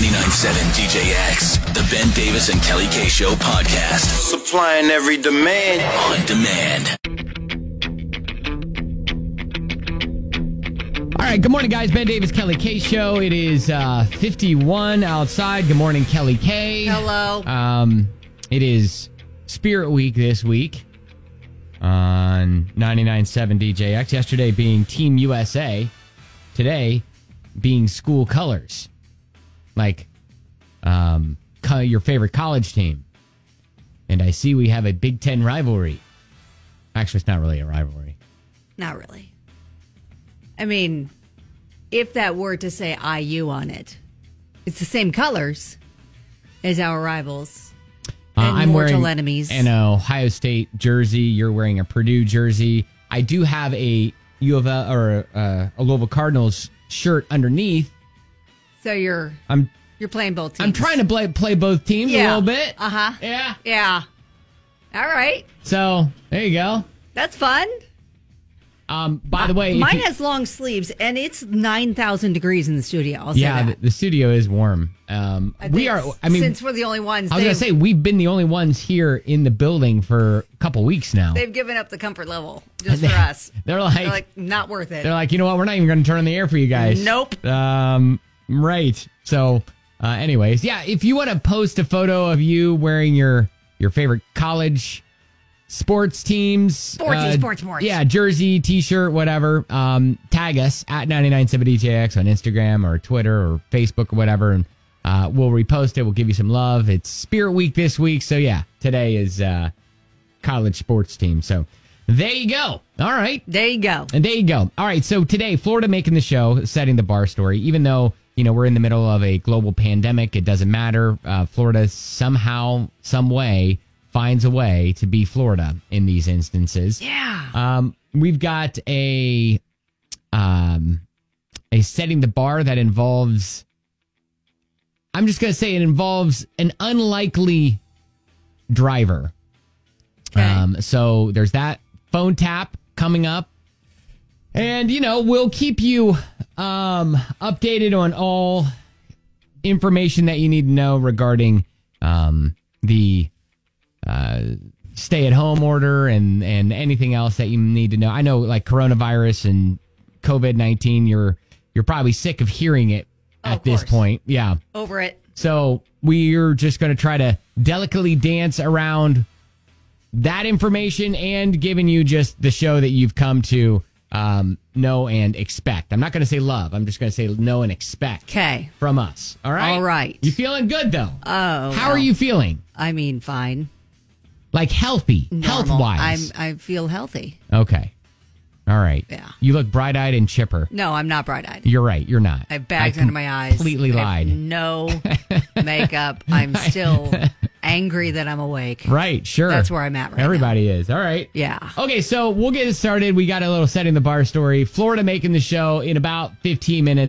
99.7 DJX, the Ben Davis and Kelly K Show podcast. Supplying every demand. On demand. All right, good morning, guys. Ben Davis, Kelly K Show. It is 51 outside. Good morning, Kelly K. Hello. It is Spirit Week this week on 99.7 DJX. Yesterday being Team USA. Today being school colors. Like your favorite college team. And I see we have a Big Ten rivalry. Actually, it's not really a rivalry. Not really. I mean, if that were to say IU on it, it's the same colors as our rivals and I'm mortal wearing enemies. An Ohio State jersey. You're wearing a Purdue jersey. I do have a U of L or a Louisville Cardinals shirt underneath. So you're playing both teams. I'm trying to play both teams a little bit. Uh-huh. Yeah. Yeah. All right. So there you go. That's fun. By the way, mine has long sleeves, and it's 9,000 degrees in the studio. I'll say that. The studio is warm. We are. I mean, since we're the only ones, I was gonna say we've been the only ones here in the building for a couple weeks now. They've given up the comfort level just for us. They're like not worth it. They're like, you know what? We're not even going to turn on the air for you guys. Nope. Right. So, anyways, yeah. If you want to post a photo of you wearing your favorite college sports teams. Sports. Yeah, jersey, t-shirt, whatever. Tag us at 997DJX on Instagram or Twitter or Facebook or whatever, and we'll repost it. We'll give you some love. It's Spirit Week this week, so yeah, today is college sports team. So there you go. All right. There you go. And there you go. All right, so today, Florida making the show, setting the bar story. Even though, we're in the middle of a global pandemic, it doesn't matter. Florida somehow, some way, finds a way to be Florida in these instances. Yeah. We've got a setting the bar that involves, I'm just going to say it involves an unlikely driver. Okay. So there's that phone tap coming up. And, we'll keep you updated on all information that you need to know regarding the stay-at-home order and anything else that you need to know. I know, like coronavirus and COVID-19, you're probably sick of hearing it at this point. Yeah. Over it. So we're just going to try to delicately dance around that information and giving you just the show that you've come to know and expect. I'm not going to say love. I'm just going to say know and expect. Okay. From us. All right? All right. You feeling good, though? Oh. How are you feeling? I mean, fine. Like healthy, Normal. health-wise. I feel healthy. Okay. All right. Yeah. You look bright-eyed and chipper. No, I'm not bright-eyed. You're right. You're not. I have bags under my eyes. Completely lied. No makeup. I'm still angry that I'm awake. Right. Sure. That's where I'm at right Everybody is. All right. Yeah. Okay, so we'll get it started. We got a little setting the bar story. Florida making the show in about 15 minutes.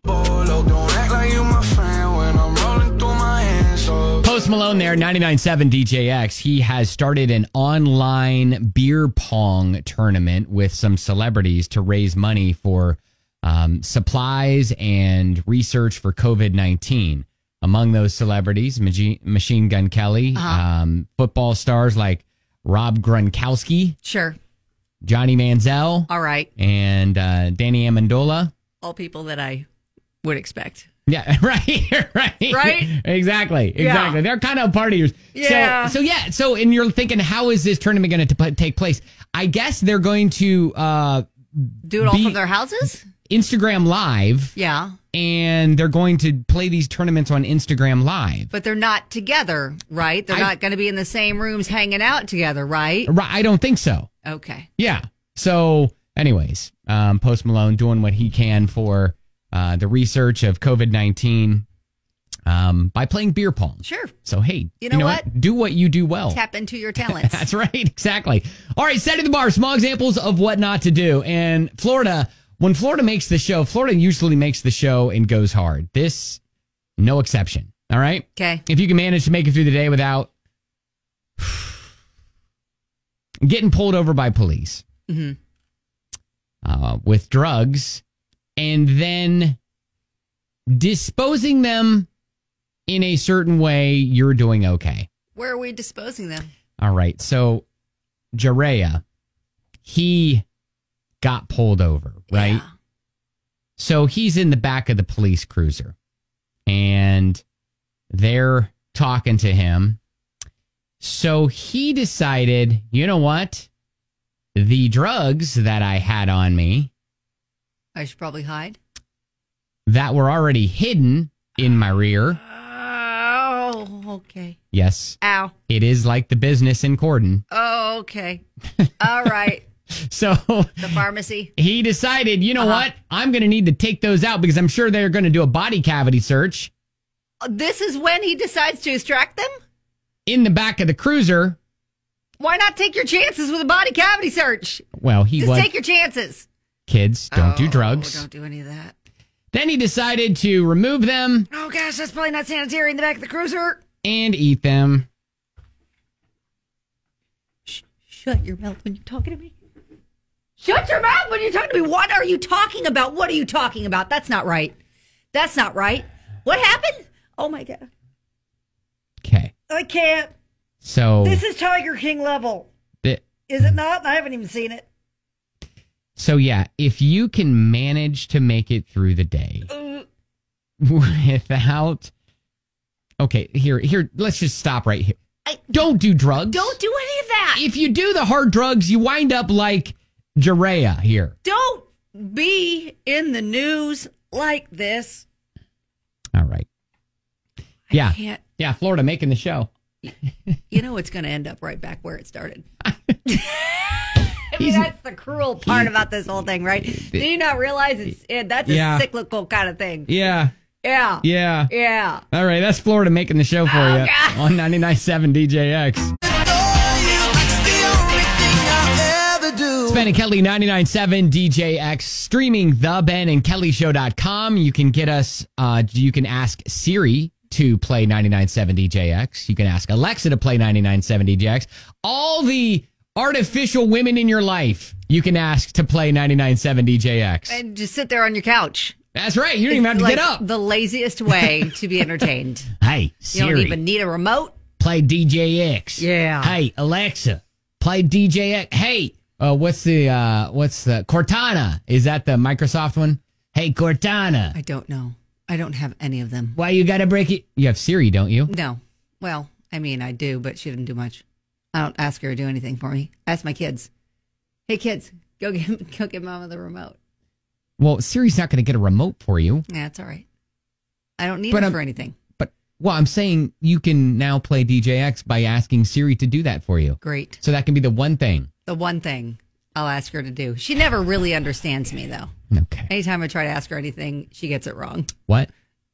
Post Malone there, 99.7 DJX. He has started an online beer pong tournament with some celebrities to raise money for supplies and research for COVID-19. Among those celebrities, Machine Gun Kelly, football stars like Rob Gronkowski, Sure. Johnny Manziel, All right. and Danny Amendola. All people that I would expect. Yeah, right. Right? Exactly. Yeah. They're kind of partiers. Yeah. So, and you're thinking, how is this tournament going to take place? I guess they're going to do it all from their houses? Instagram Live. Yeah. And they're going to play these tournaments on Instagram Live. But they're not together, right? They're not going to be in the same rooms hanging out together, right? I don't think so. Okay. Yeah. So, anyways, Post Malone doing what he can for the research of COVID-19 by playing beer pong. Sure. So, hey, you know what? Do what you do well. Tap into your talents. That's right. Exactly. All right. Setting the bar. Small examples of what not to do. And Florida, when Florida makes the show, Florida usually makes the show and goes hard. This, no exception. All right. Okay. If you can manage to make it through the day without getting pulled over by police with drugs and then disposing them in a certain way, you're doing okay. Where are we disposing them? All right. So, Jarea, he got pulled over, right? Yeah. So he's in the back of the police cruiser and they're talking to him. So he decided, you know what? The drugs that I had on me I should probably hide. that were already hidden in my rear. Oh, okay. Yes, Ow. it is like the business in Corden. Oh, okay. All right. So The pharmacy. he decided, you know what? I'm going to need to take those out because I'm sure they're going to do a body cavity search This is when he decides to extract them? in the back of the cruiser. Why not take your chances with a body cavity search? Well, he Just was take your chances. kids, don't do drugs. Don't do any of that. Then he decided to remove them Oh, gosh, that's probably not sanitary in the back of the cruiser. and eat them. Shut your mouth when you're talking to me. Shut your mouth when you're talking to me. What are you talking about? What are you talking about? That's not right. That's not right. What happened? Oh, my God. Okay. I can't. So, This is Tiger King level. the- Is it not? I haven't even seen it. so yeah, if you can manage to make it through the day without, okay, here, let's just stop right here. Don't do drugs. Don't do any of that. If you do the hard drugs, you wind up like Jarea here. Don't be in the news like this. All right. Yeah. Can't. Yeah, Florida making the show. You know it's going to end up right back where it started. I mean, that's the cruel part about this whole thing, right? Do you not realize that's a cyclical kind of thing? Yeah. Yeah. Yeah. Yeah. All right, that's Florida making the show for you God. on 99.7 DJX. It's Ben and Kelly, 99.7 DJX, streaming thebenandkellyshow.com. You can get us, you can ask Siri to play 99.7 DJX. You can ask Alexa to play 99.7 DJX. All the artificial women in your life, you can ask to play 99.7 DJX. And just sit there on your couch. That's right. You don't even have to Like get up. the laziest way to be entertained. Hey, You don't Siri, even need a remote. play DJX. Yeah. Hey, Alexa, play DJX. Hey, what's the Cortana? Is that the Microsoft one? Hey, Cortana. I don't know. I don't have any of them. Why you gotta break it? You have Siri, don't you? No. Well, I mean, I do, but she didn't do much. I don't ask her to do anything for me. I ask my kids. Hey, kids, go get Mama the remote. Well, Siri's not gonna get a remote for you. Yeah, it's all right. I don't need But her I'm- for anything. Well, I'm saying you can now play DJX by asking Siri to do that for you. Great. So that can be the one thing. The one thing I'll ask her to do. She never really understands me, though. Okay. Anytime I try to ask her anything, she gets it wrong. What?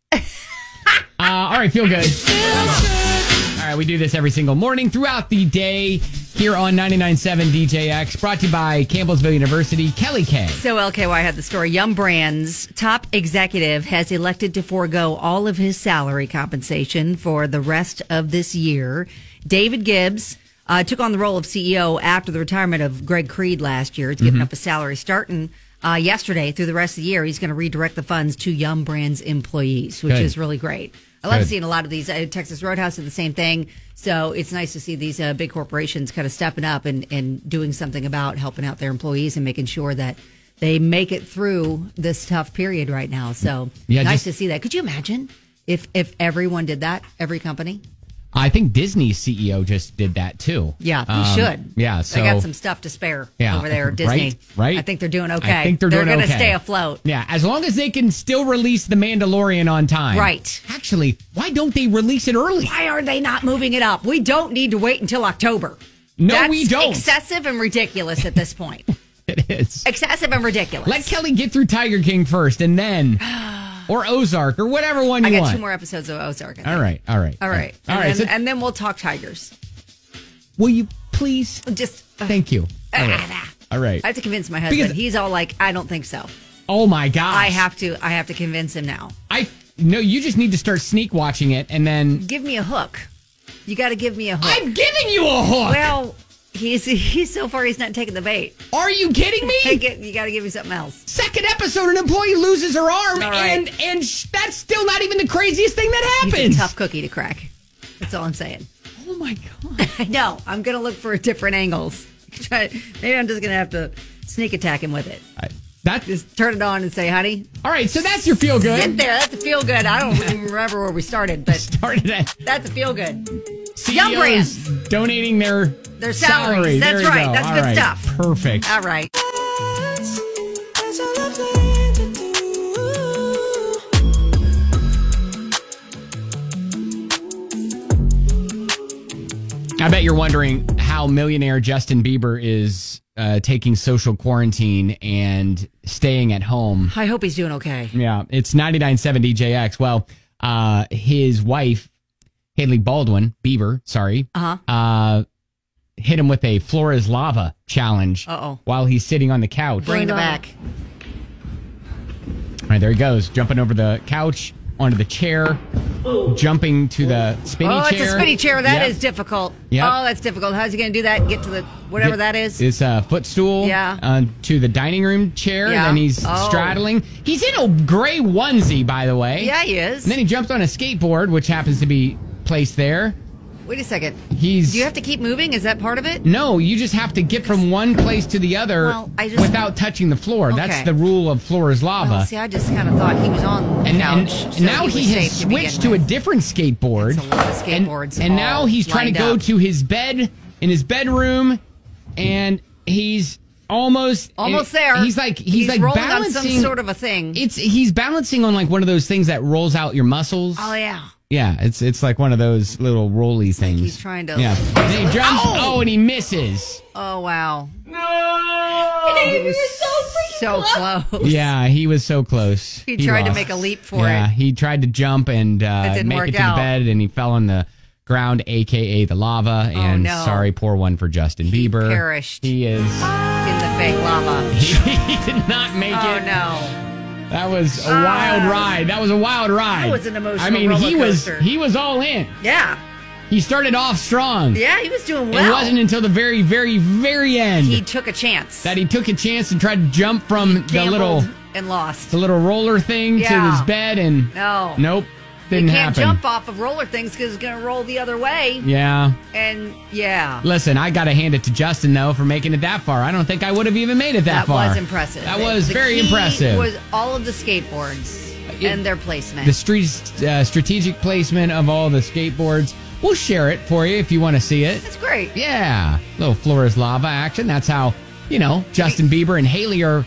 All right, feel good. All right, we do this every single morning throughout the day here on 99.7 DJX, brought to you by Campbellsville University, Kelly K. So LKY had the story. Yum Brands top executive has elected to forego all of his salary compensation for the rest of this year. David Gibbs took on the role of CEO after the retirement of Greg Creed last year. He's given up a salary starting yesterday through the rest of the year. He's going to redirect the funds to Yum Brands employees, which Good. is really great. I love Good. seeing a lot of these. Texas Roadhouse did the same thing. So it's nice to see these big corporations kind of stepping up and doing something about helping out their employees and making sure that they make it through this tough period right now. So Yeah, nice just- to see that. Could you imagine if everyone did that, every company? I think Disney's CEO just did that too. Yeah, he should. Yeah, so they got some stuff to spare over there at Disney. Right. I think they're doing okay. I think they're doing going to okay. stay afloat. Yeah, as long as they can still release The Mandalorian on time. Right. Actually, why don't they release it early? Why are they not moving it up? We don't need to wait until October. No, That's we don't. excessive and ridiculous at this point. It is. Excessive and ridiculous. Let Kelly get through Tiger King first, and then, or Ozark, or whatever one you I got want. 2 more episodes of Ozark. I think. All right. All right. All right. And then we'll talk Tigers. Will you please? Just Thank you. All right. All right. I have to convince my husband. Because- He's all like, I don't think so. Oh my gosh. I have to convince him now. No, you just need to start sneak watching it, and then Give me a hook. You got to give me a hook. I'm giving you a hook. Well, He's so far he's not taking the bait. Are you kidding me? You got to give me something else. Second episode, an employee loses her arm, right. and that's still not even the craziest thing that happens. He's a tough cookie to crack. That's all I'm saying. Oh my God. I know. I'm going to look for different angles. Maybe I'm just going to have to sneak attack him with it. Just turn it on and say, honey. All right, so that's your feel good. Get there. That's a feel good. I don't even remember where we started, but that's a feel good. CEOs Yum Brands donating their salaries. That's right. Go. That's good stuff. Perfect. All right. I bet you're wondering how millionaire Justin Bieber is taking social quarantine and staying at home. I hope he's doing okay. Yeah, it's 99.7 DJX. Well, his wife, Haley Baldwin, Bieber, hit him with a floor is lava challenge while he's sitting on the couch. Bring it back. All right, there he goes, jumping over the couch, onto the chair, jumping to the spinny chair. Oh, it's a spinny chair. That is difficult. Yep. Oh, that's difficult. How's he going to do that and get to the whatever that is? It's a footstool to the dining room chair. Yeah. Then he's straddling. He's in a gray onesie, by the way. Yeah, he is. And then he jumps on a skateboard, which happens to be placed there. Wait a second. Do Do you have to keep moving? Is that part of it? No, you just have to get from one place to the other without touching the floor. Okay. That's the rule of floor is lava. Well, see, I just kind of thought he was on the couch. And now he has switched to a different skateboard. It's a lot of skateboards. And now he's trying to go to his bed in his bedroom, and he's almost there. He's like rolling balancing on some sort of a thing. He's balancing on like one of those things that rolls out your muscles. Oh yeah. Yeah, it's like one of those little rolly things. He's trying to. Yeah. And he jumps. Oh, and he misses. Oh wow. No. He was so close. Yeah, he was so close. He tried to make a leap for it. Yeah, he tried to jump and make it to the bed, and he fell on the ground, a.k.a. the lava. And sorry, poor one for Justin Bieber. Perished. He is in the fake lava. He did not make it. Oh no. That was a wild ride. That was an emotional roller coaster. he was all in. Yeah. He started off strong. Yeah, he was doing well. It wasn't until the very, very, very end he took a chance. That he took a chance and tried to jump from the little roller thing to his bed, and nope. Didn't happen. You can't jump off of roller things because it's going to roll the other way. Yeah. And, yeah. Listen, I got to hand it to Justin, though, for making it that far. I don't think I would have even made it that far. That was impressive. That was very impressive. It was all of the skateboards and their placement. The strategic placement of all the skateboards. We'll share it for you if you want to see it. That's great. Yeah. Little floor is lava action. That's how, Justin Bieber and Haley are,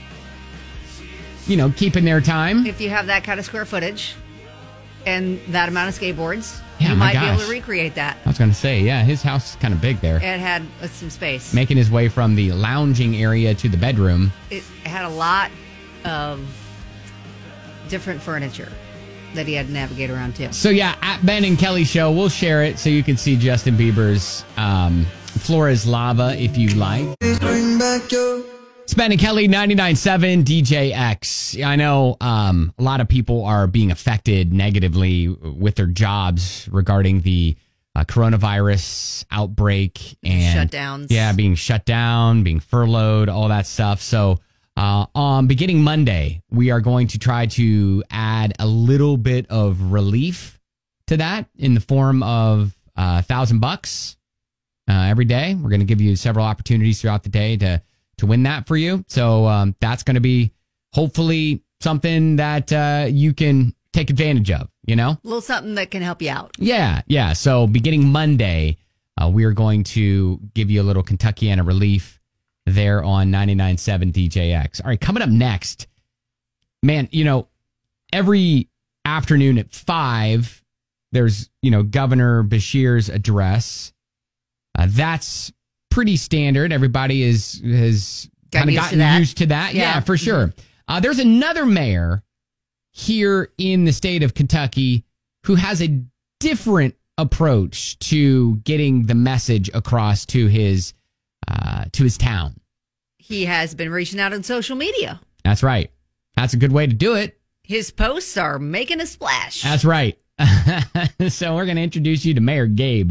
keeping their time. If you have that kind of square footage and that amount of skateboards, you might be able to recreate that. I was going to say, his house is kind of big there. It had some space. Making his way from the lounging area to the bedroom. It had a lot of different furniture that he had to navigate around too. So at Ben and Kelly Show, we'll share it so you can see Justin Bieber's floor is lava if you like. It's Ben and Kelly, 99.7 DJX. I know a lot of people are being affected negatively with their jobs regarding the coronavirus outbreak and shutdowns. Yeah, being shut down, being furloughed, all that stuff. So beginning Monday, we are going to try to add a little bit of relief to that in the form of $1,000 every day. We're going to give you several opportunities throughout the day to win that for you. So that's going to be hopefully something that you can take advantage of, A little something that can help you out. Yeah. So beginning Monday, we are going to give you a little Kentuckiana relief there on 99.7 DJX. All right, coming up next, man, every afternoon at 5, there's, Governor Beshear's address. That's pretty standard. Everybody has kind of gotten used to that. Yeah, for sure. There's another mayor here in the state of Kentucky who has a different approach to getting the message across to his town. He has been reaching out on social media. That's right. That's a good way to do it. His posts are making a splash. That's right. So we're going to introduce you to Mayor Gabe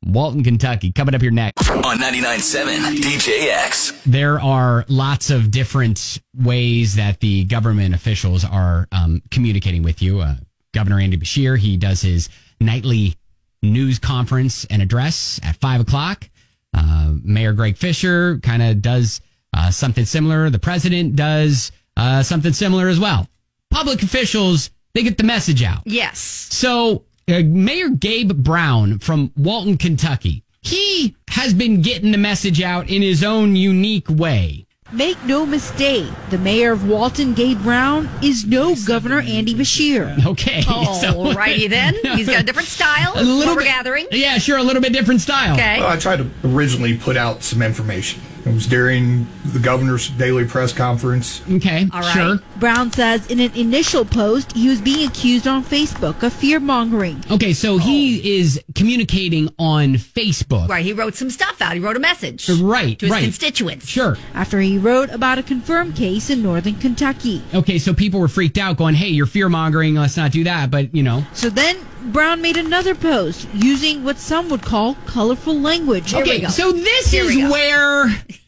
Walton, Kentucky. Coming up here next. On 99.7 DJX. There are lots of different ways that the government officials are communicating with you. Governor Andy Beshear, he does his nightly news conference and address at 5 o'clock. Mayor Greg Fisher kind of does something similar. The president does something similar as well. Public officials, they get the message out. Yes. So Mayor Gabe Brown from Walton, Kentucky, he has been getting the message out in his own unique way. Make no mistake, the mayor of Walton, Gabe Brown, is no Governor Andy Beshear. Okay. All righty then. He's got a different style. A little bit, gathering. Yeah, sure, a little bit different style. Okay. Well, I tried to originally put out some information. It was during the governor's daily press conference. Okay, all right. Sure. Brown says in an initial post, he was being accused on Facebook of fear-mongering. Okay, so he is communicating on Facebook. Right, he wrote some stuff out. He wrote a message. Right, to his right. constituents. Sure. After he wrote about a confirmed case in northern Kentucky. Okay, so people were freaked out going, hey, you're fear-mongering, let's not do that, but, you know. So then Brown made another post using what some would call colorful language. Okay, so this is where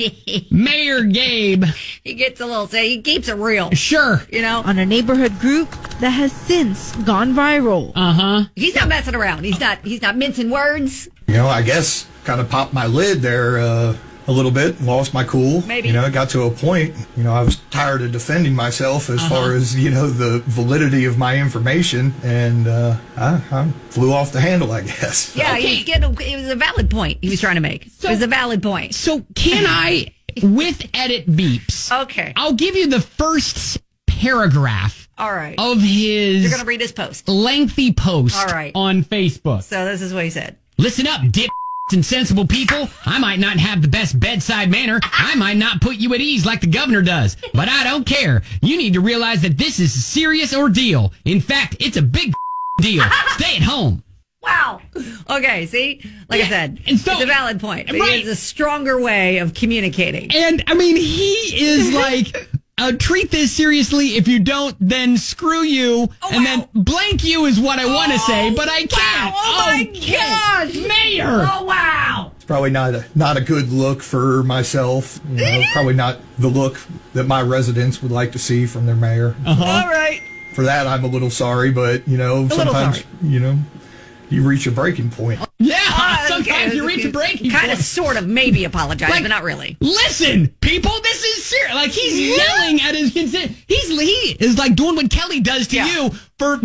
Mayor Gabe... He gets a little, he keeps it real. Sure. You know? On a neighborhood group that has since gone viral. Uh-huh. He's not messing around. He's not mincing words. You know, I guess kind of popped my lid there a little bit, lost my cool. Maybe. You know, it got to a point, you know, I was tired of defending myself as far as, you know, the validity of my information, and I flew off the handle, I guess. Yeah, Okay. it was a valid point he was trying to make. It was a valid point. So can I, with edit beeps, Okay. I'll give you the first paragraph All right. of his You're going to read his post. lengthy post All right. on Facebook. So this is what he said. Listen up, dip and sensible people. I might not have the best bedside manner. I might not put you at ease like the governor does, but I don't care. You need to realize that this is a serious ordeal. In fact, it's a big deal. Stay at home. Wow. Okay, see? Like I said, and so- it's a valid point. But Right. It's a stronger way of communicating. And I mean, he is like, treat this seriously. If you don't, then screw you. And then blank you is what I want to say, but I can't. Wow. Oh my gosh. Mayor. Oh, wow. It's probably not a good look for myself. You know, probably not the look that my residents would like to see from their mayor. All right. For that, I'm a little sorry, but, you know, sometimes, sorry. you know, you reach a breaking point. Yeah, sometimes you reach a breaking Kind of, point. sort of, maybe apologize, Like- but not really. Listen, people, this is serious. Like, he's yelling at his consent. He is like doing what Kelly does to you for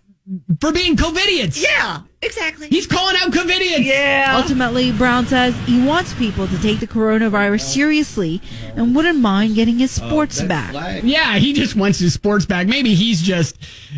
being COVIDians. Yeah, exactly. He's calling out COVIDians. Yeah. Ultimately, Brown says he wants people to take the coronavirus seriously and wouldn't mind getting his sports back. Yeah, he just wants his sports back. Maybe he's just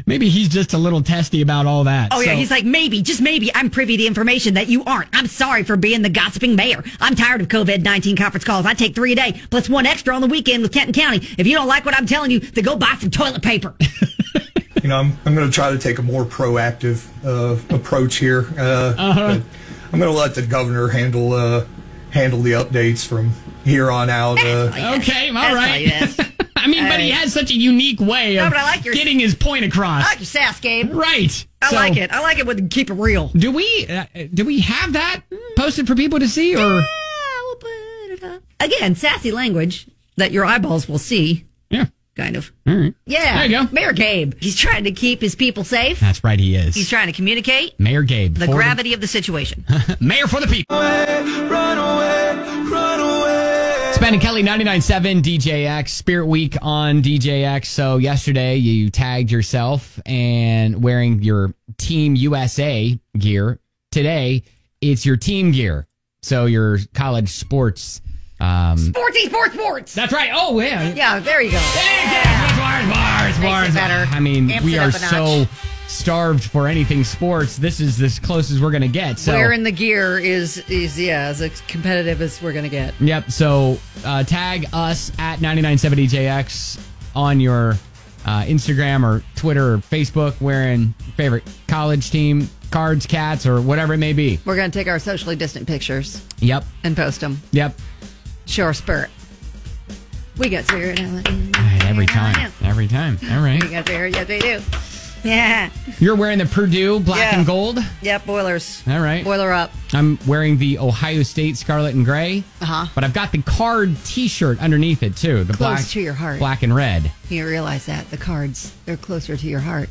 a little testy about all that. Oh, yeah, So- he's like, maybe, just maybe, I'm privy to information that you aren't. I'm sorry for being the gossiping mayor. I'm tired of COVID-19 conference calls. I take 3 a day, plus 1 extra on the weekend with Kenton County. If you don't like what I'm telling you, then go buy some toilet paper. You know, I'm going to try to take a more proactive approach here. But I'm going to let the governor handle the updates from here on out. Okay, all That's right. all it is. I mean, but he has such a unique way of but I like your- getting his point across. I like your sass, Gabe. Right. I So, like it. I like it when you keep it real. Do we have that posted for people to see, or Yeah, we'll put it up. Again, sassy language that your eyeballs will see. yeah? Kind of. All right. Yeah. There you go. Mayor Gabe. He's trying to keep his people safe. That's right. He is. He's trying to communicate Mayor Gabe. the for gravity of the situation. Mayor for the people. Spen and Kelly 99.7 DJX Spirit Week on DJX. So yesterday you tagged yourself and wearing your Team USA gear. Today it's your team gear. So your college sports. Sports. That's right. Oh yeah. Yeah, there you go. Bars. Makes it better. I mean, Amps we it are up a notch. so starved for anything sports. This is as close as we're going to get. So Wearing the gear is as competitive as we're going to get. Yep. So tag us at 99.7DJX on your Instagram or Twitter or Facebook wearing your favorite college team, Cards, Cats, or whatever it may be. We're going to take our socially distant pictures Yep. and post them. Yep. Show our spirit. We got spirit. Every time. All right. We got spirit. Yes, we do. Yeah. You're wearing the Purdue black and gold? Yep, Boilers. All right. Boiler up. I'm wearing the Ohio State scarlet and gray. Uh-huh. But I've got the card T-shirt underneath it, too. The Close to your heart. Black and red. You realize that. The cards, they're closer to your heart.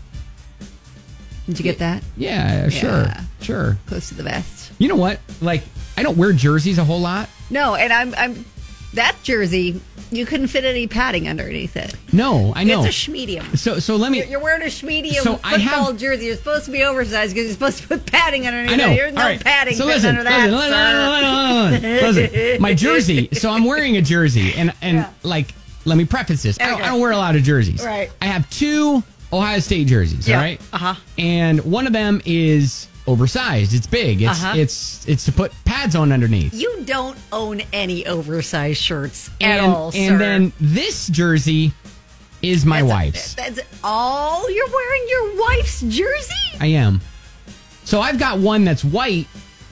Did you get that? Yeah, sure. Close to the vest. You know what? Like, I don't wear jerseys a whole lot. No, and I'm that jersey, you couldn't fit any padding underneath it. No, I know. It's a schmedium. So let me... You're wearing a schmedium So football jersey. You're supposed to be oversized because you're supposed to put padding underneath I know. it. There's no All right. padding So fitting under that, listen. My jersey. So I'm wearing a jersey, and like, let me preface this. I don't wear a lot of jerseys. Right. I have 2 Ohio State jerseys. Yeah. All right. Uh-huh. And one of them is oversized. It's big. It's to put pads on underneath. You don't own any oversized shirts at all, sir. And then this jersey is my wife's. That's all? You're wearing your wife's jersey? I am. So I've got one that's white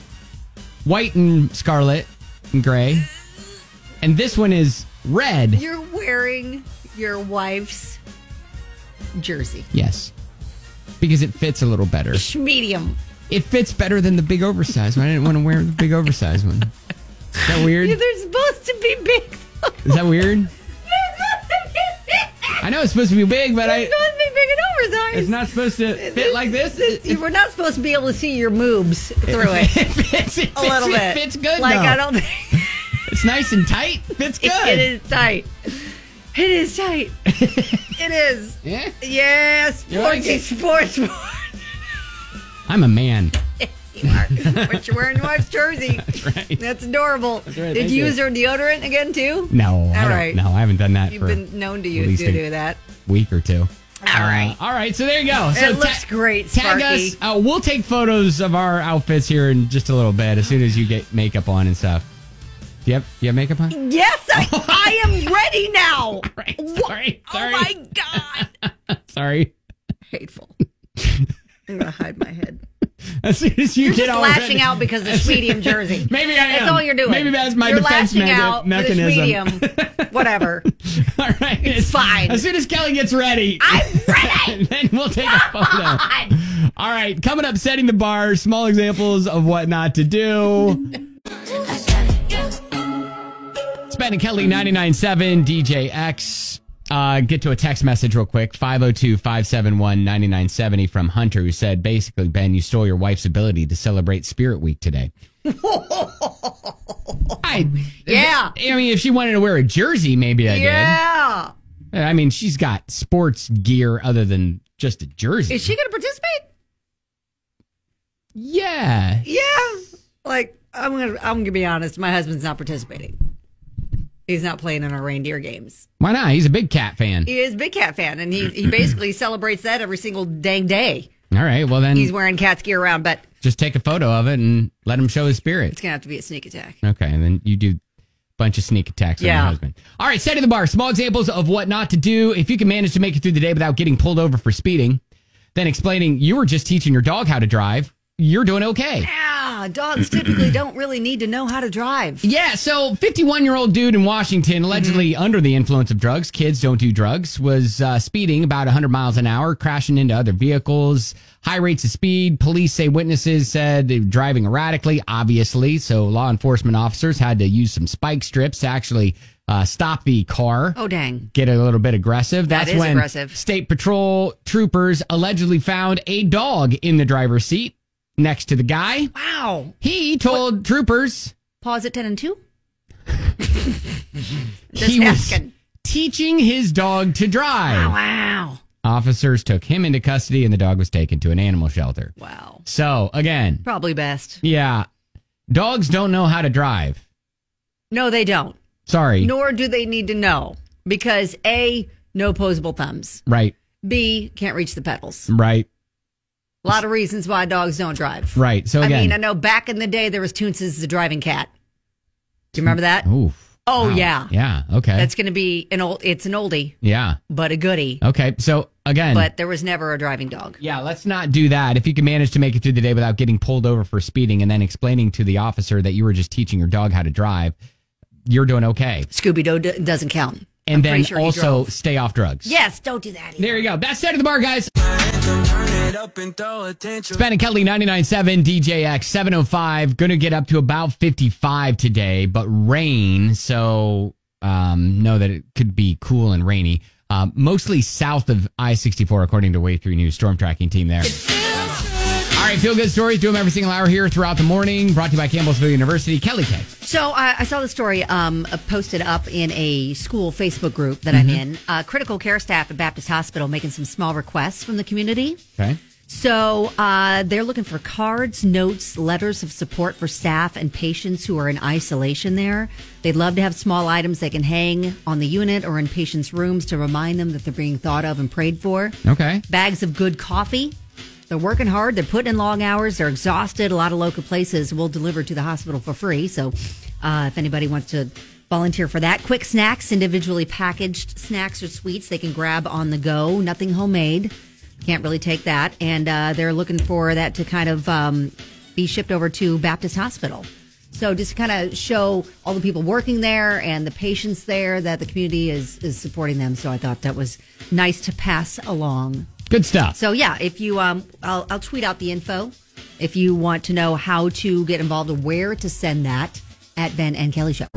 and scarlet and gray. And this one is red. You're wearing your wife's jersey. Yes. Because it fits a little better. Medium. It fits better than the big oversized one. I didn't want to wear the big oversized one. Is that weird? They're supposed to be big. Is that weird? They're supposed to be big. I know it's supposed to be big, but They're supposed to be big and oversized. it's not supposed to fit like this. We're not supposed to be able to see your moobs through it. It fits A little bit. It fits good, Like, though. I don't think... It's nice and tight. Fits good. It is tight. It is tight. It is. Yeah? Yes. You like it? Sports. I'm a man. You are. But you're wearing your wife's jersey. That's right. That's adorable. That's right. Did you use her deodorant again, too? No. All right. No, I haven't done that You've for been known to at use least to do that. week or two. All right. All right, so there you go. So It looks great, Tag Sparky. us. We'll take photos of our outfits here in just a little bit as soon as you get makeup on and stuff. You have makeup on? Yes, I am ready now. Right, sorry. Oh, my God. Sorry. Hateful. I'm going to hide my head. As soon as you You're get just all lashing ready- out because of medium jersey. Maybe I am. That's all you're doing. Maybe that's my you're defense lashing out mechanism. For this medium. Whatever. All right. It's fine. As soon as Kelly gets ready. I'm ready. Then we'll take a photo. All right. Coming up, setting the bar, small examples of what not to do. It's Ben and Kelly, 99.7 DJX. Get to a text message real quick. 502-571-9970 from Hunter, who said, basically, Ben, you stole your wife's ability to celebrate Spirit Week today. I mean, if she wanted to wear a jersey, maybe I did. Yeah. I mean, she's got sports gear other than just a jersey. Is she going to participate? Yeah. Yeah. Like, I'm gonna be honest. My husband's not participating. He's not playing in our reindeer games. Why not? He's a big cat fan. He is a big cat fan, and he basically celebrates that every single dang day. All right. Well, then He's wearing cat's gear around, but just take a photo of it and let him show his spirit. it's going to have to be a sneak attack. Okay. And then you do a bunch of sneak attacks on your husband. All right. Setting the bar. Small examples of what not to do. If you can manage to make it through the day without getting pulled over for speeding, then explaining you were just teaching your dog how to drive, you're doing okay. Yeah, dogs typically don't really need to know how to drive. Yeah, so 51-year-old dude in Washington, allegedly under the influence of drugs, kids don't do drugs, was speeding about 100 miles an hour, crashing into other vehicles, high rates of speed. Police say witnesses said they were driving erratically, obviously, so law enforcement officers had to use some spike strips to actually stop the car. Oh, dang. Get a little bit aggressive. That That's is when aggressive. State Patrol troopers allegedly found a dog in the driver's seat next to the guy. Wow. He told troopers Pause at 10 and 2? he was teaching his dog to drive. Wow. Officers took him into custody and the dog was taken to an animal shelter. Wow. So, again, Probably best. yeah, dogs don't know how to drive. No, they don't. Sorry. Nor do they need to know. Because A, no opposable thumbs. Right, B, can't reach the pedals. right, A lot of reasons why dogs don't drive. right. So, I again. mean, I know back in the day there was Toonces the driving cat. Do you remember that? Oof. Oh, Wow. yeah. Yeah, okay. That's going to be it's an oldie, yeah. but a goodie. Okay, so, again. But there was never a driving dog. Yeah, let's not do that. If you can manage to make it through the day without getting pulled over for speeding and then explaining to the officer that you were just teaching your dog how to drive, you're doing okay. Scooby-Doo doesn't count. And then sure he also drove. stay off drugs. Yes, don't do that either. There you go. That's State of the Bar, guys. Span and Kelly, 99.7 DJX, 7:05. Going to get up to about 55 today, but rain. So know that it could be cool and rainy. Mostly south of I-64, according to Wave 3 News storm tracking team there. All right, feel good stories. Do them every single hour here throughout the morning. Brought to you by Campbellsville University. Kelly K. So I saw the story posted up in a school Facebook group that I'm in. Critical care staff at Baptist Hospital making some small requests from the community. Okay. So they're looking for cards, notes, letters of support for staff and patients who are in isolation there. They'd love to have small items they can hang on the unit or in patients' rooms to remind them that they're being thought of and prayed for. Okay. Bags of good coffee. They're working hard. They're putting in long hours. They're exhausted. A lot of local places will deliver to the hospital for free. So if anybody wants to volunteer for that. Quick snacks, individually packaged snacks or sweets they can grab on the go. Nothing homemade. Can't really take that. And they're looking for that to kind of be shipped over to Baptist Hospital. So just kind of show all the people working there and the patients there that the community is supporting them. So I thought that was nice to pass along. Good stuff. So yeah, if you, I'll tweet out the info if you want to know how to get involved or where to send that at Ben and Kelly Show.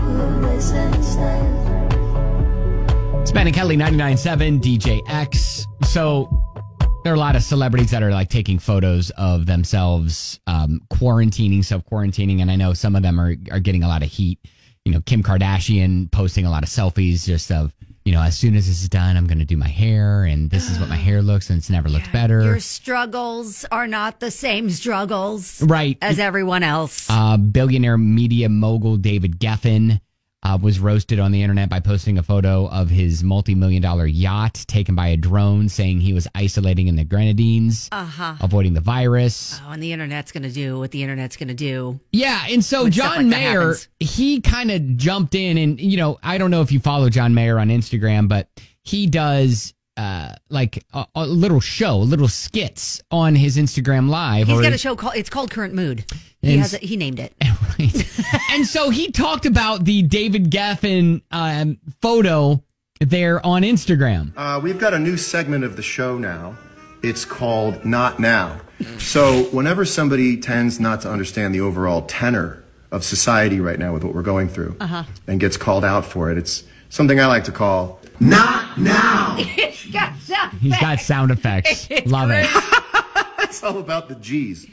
Span and Kelly, 99.7 DJX. So there are a lot of celebrities that are like taking photos of themselves, quarantining, self-quarantining. And I know some of them are getting a lot of heat. You know, Kim Kardashian posting a lot of selfies just of, you know, as soon as this is done, I'm going to do my hair, and this is what my hair looks, and it's never looked better. Your struggles are not the same struggles right. as everyone else. Billionaire media mogul David Geffen was roasted on the internet by posting a photo of his multi-million-dollar yacht taken by a drone, saying he was isolating in the Grenadines, avoiding the virus. Oh, and the internet's going to do what the internet's going to do. Yeah, and so John Mayer, he kind of jumped in, and, you know, I don't know if you follow John Mayer on Instagram, but he does like a little show, little skits on his Instagram Live. He's got a show called, it's called Current Mood. He named it. Right. And so he talked about the David Geffen photo there on Instagram. We've got a new segment of the show now. It's called Not Now. So whenever somebody tends not to understand the overall tenor of society right now with what we're going through and gets called out for it, it's something I like to call Not Now. He's got sound effects. Love it. It's all about the G's.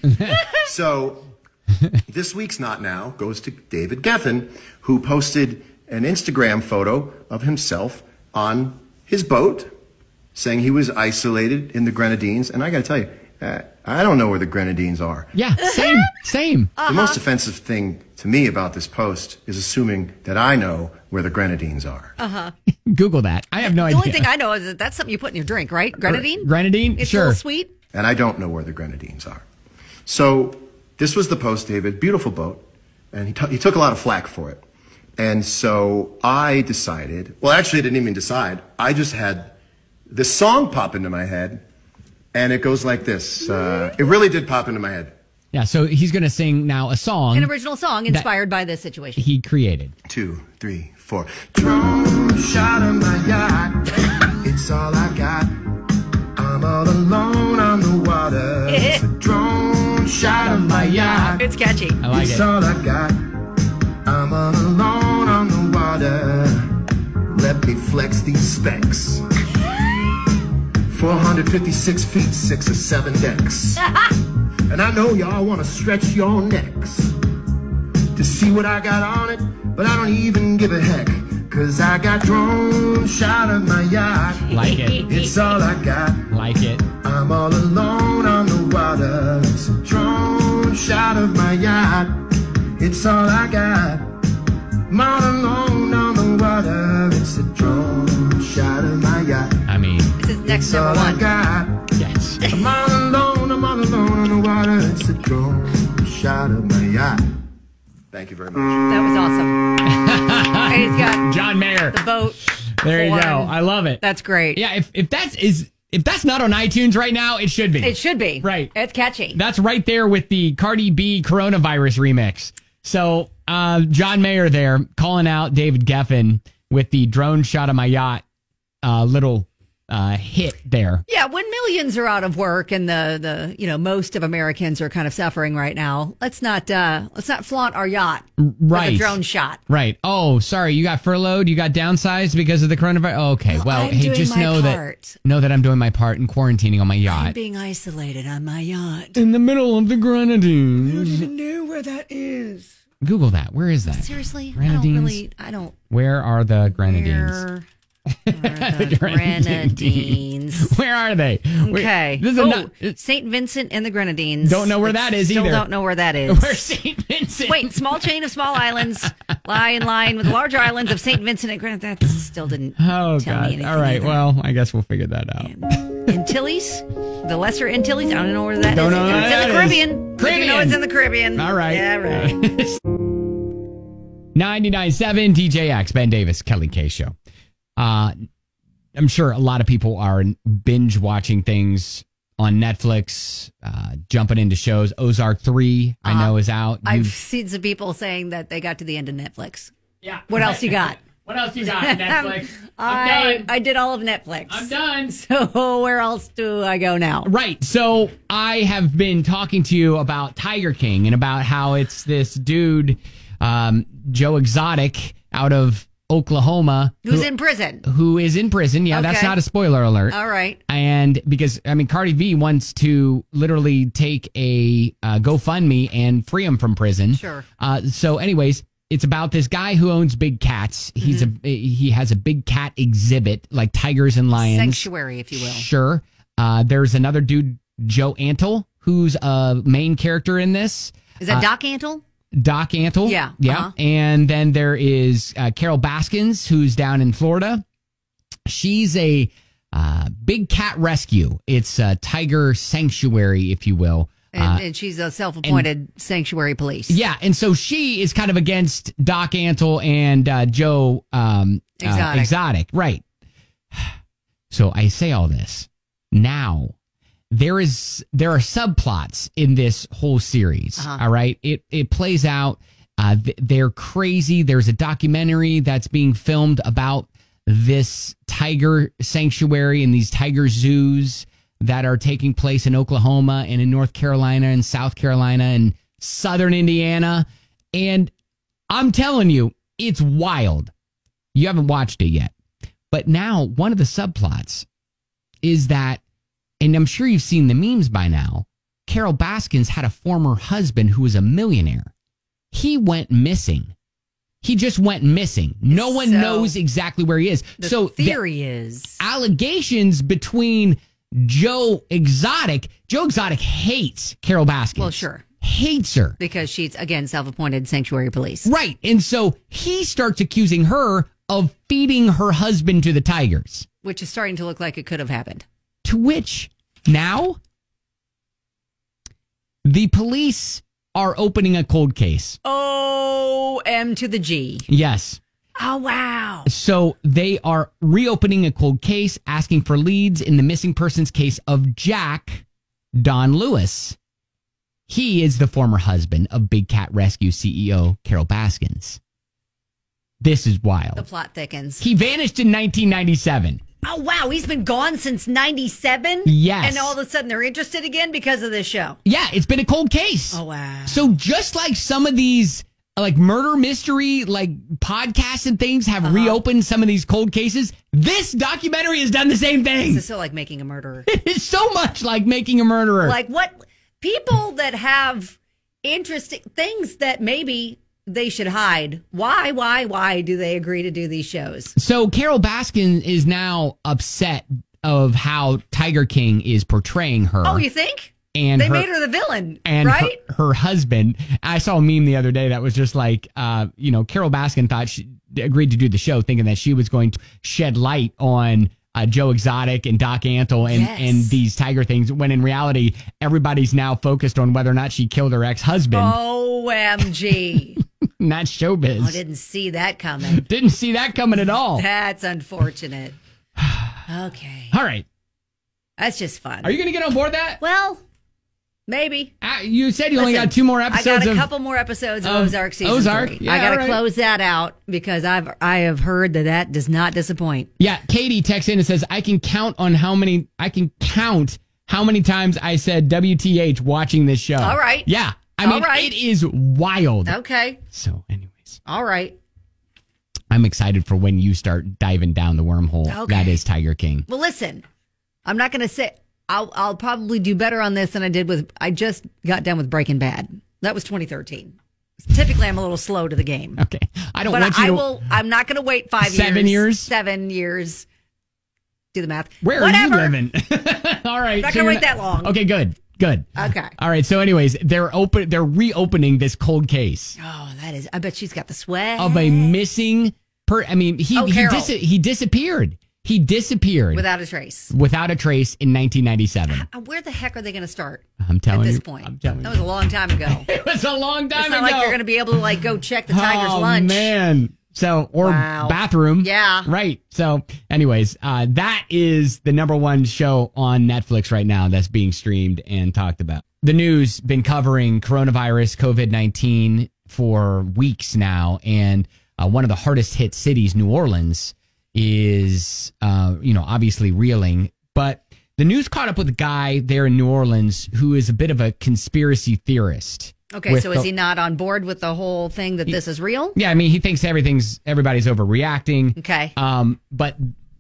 So this week's Not Now goes to David Geffen, who posted an Instagram photo of himself on his boat, saying he was isolated in the Grenadines. And I got to tell you, I don't know where the Grenadines are. Yeah, same. The most offensive thing to me about this post is assuming that I know where the Grenadines are. Google that. I have no idea. The only thing I know is that that's something you put in your drink, right? Grenadine? Grenadine? It's sure. a little sweet. And I don't know where the Grenadines are. So this was the post, David. Beautiful boat. And he took a lot of flack for it. And so I decided, well, actually, I didn't even decide. I just had this song pop into my head. And it goes like this. It really did pop into my head. Yeah, so he's going to sing now a song. An original song inspired by this situation. He created. 2, 3, 4. Drone shot of my yacht. It's all I got. I'm all alone on the water. It's a drone shot of my yacht. It's catchy. I like it. It's all I got. I'm all alone on the water. Let me flex these specs. 456 feet, 6 or 7 decks. And I know y'all want to stretch your necks to see what I got on it, but I don't even give a heck, 'cause I got drone shot of my yacht. Like it. It's all I got. Like it. I'm all alone on the water. It's a drone shot of my yacht. It's all I got. I'm all alone on the water. It's a drone shot of my yacht. I mean, This is next It's number all I one. got. yes. I'm all alone on the water. It's a drone shot of my yacht. Thank you very much. That was awesome. He's got John Mayer. the boat. There you horn. go. I love it. That's great. Yeah, if that's not on iTunes right now, it should be. It should be. Right. It's catchy. That's right there with the Cardi B coronavirus remix. So John Mayer there calling out David Geffen, with the drone shot of my yacht little hit there. Yeah, when millions are out of work and the most of Americans are kind of suffering right now, let's not flaunt our yacht with a drone shot. Right. Oh, sorry, you got furloughed, you got downsized because of the coronavirus. Oh, okay. Well, hey, just know that I'm doing my part in quarantining on my yacht. I'm being isolated on my yacht in the middle of the Grenadines. I don't even know where that is. Google that. Where is that? Seriously? Grenadines? I don't. Where are the Grenadines? The Grenadines. Where are they? Okay. St. Vincent and the Grenadines. Don't know where that is either. Still don't know where that is. Where's St. Vincent? Wait, small chain of small islands lie in line with the large islands of St. Vincent and Grenadines. That still didn't tell me anything. All right, either. Well, I guess we'll figure that out. Antilles? The Lesser Antilles? I don't know where that don't is. Know it's in the Caribbean. Caribbean. You know it's in the Caribbean. All right. Yeah, right. 99.7 DJX, Ben Davis, Kelly K Show. I'm sure a lot of people are binge watching things on Netflix, jumping into shows. Ozark 3, I know, is out. I've seen some people saying that they got to the end of Netflix. Yeah. What else you got? What else you got, Netflix? I'm done. I did all of Netflix. I'm done. So where else do I go now? Right. So I have been talking to you about Tiger King and about how it's this dude, Joe Exotic, out of Oklahoma. Who's in prison. Who is in prison. Yeah, That's not a spoiler alert. All right. And because, Cardi B wants to literally take a GoFundMe and free him from prison. Sure. So anyways, it's about this guy who owns big cats. He has a big cat exhibit, like tigers and lions. Sanctuary, if you will. Sure. There's another dude, Joe Antle, who's a main character in this. Is that Doc Antle? Doc Antle. Yeah. Yeah. And then there is Carol Baskins, who's down in Florida. She's a big cat rescue. It's a tiger sanctuary, if you will. And she's a self-appointed sanctuary police. Yeah. And so she is kind of against Doc Antle and Joe Exotic. Right. So I say all this. Now, there are subplots in this whole series. All right. It plays out. They're crazy. There's a documentary that's being filmed about this tiger sanctuary and these tiger zoos that are taking place in Oklahoma and in North Carolina and South Carolina and Southern Indiana. And I'm telling you, it's wild. You haven't watched it yet. But now one of the subplots is that, and I'm sure you've seen the memes by now, Carol Baskins had a former husband who was a millionaire. He went missing. He just went missing. No one knows exactly where he is. The theory is allegations between Joe Exotic hates Carol Baskins. Well, sure. Hates her. Because she's, again, self-appointed sanctuary police. Right. And so he starts accusing her of feeding her husband to the tigers. Which is starting to look like it could have happened. To which, now, the police are opening a cold case. O-M to the G. Yes. Oh, wow. So they are reopening a cold case, asking for leads in the missing persons case of Jack Don Lewis. He is the former husband of Big Cat Rescue CEO Carol Baskins. This is wild. The plot thickens. He vanished in 1997. Oh, wow. He's been gone since 97? Yes. And all of a sudden they're interested again because of this show. Yeah, it's been a cold case. Oh, wow. So just like some of these like murder mystery, like podcasts and things have reopened some of these cold cases, this documentary has done the same thing. This is so like Making a Murderer. It's so much like Making a Murderer. Like what people that have interesting things that maybe they should hide. Why do they agree to do these shows? So Carol Baskin is now upset of how Tiger King is portraying her. Oh, you think? And they made her the villain, and right? Her husband. I saw a meme the other day that was just like, Carol Baskin thought she agreed to do the show thinking that she was going to shed light on Joe Exotic and Doc Antle and these tiger things, when in reality, everybody's now focused on whether or not she killed her ex-husband. OMG. Not showbiz. Oh, didn't see that coming. Didn't see that coming at all. That's unfortunate. Okay. All right. That's just fun. Are you going to get on board that? Well, Maybe. You said you only got 2 more episodes. I got a couple more episodes of Ozark season 3. Yeah, I got to close that out because I have heard that does not disappoint. Yeah, Katie texts in and says, I can count how many times I said WTH watching this show. All right. Yeah. I mean, it is wild. Okay. So, anyways. All right. I'm excited for when you start diving down the wormhole. Okay. That is Tiger King. Well, listen, I'm not going to say I'll probably do better on this than I did I just got done with Breaking Bad. That was 2013. Typically, I'm a little slow to the game. Okay. I'm not going to wait 5 years. 7 years? 7 years. Do the math. Where are you living? All right. I'm not going to wait that long. Okay, good. Okay. All right. So, anyways, they're reopening this cold case. Oh, I bet she's got the sweat of a missing he disappeared. He disappeared without a trace. Without a trace in 1997. Where the heck are they going to start? I'm telling you. At this point. That was a long time ago. It was a long time ago. It's not like you're going to be able to go check the tiger's lunch. Oh, man. Bathroom. Yeah. Right. So, anyways, that is the number 1 show on Netflix right now that's being streamed and talked about. The news been covering coronavirus, COVID-19 for weeks now. And one of the hardest hit cities, New Orleans, is, obviously reeling. But the news caught up with a guy there in New Orleans who is a bit of a conspiracy theorist. Okay, so is he not on board with the whole thing that this is real? Yeah, I mean, he thinks everybody's overreacting. Okay. But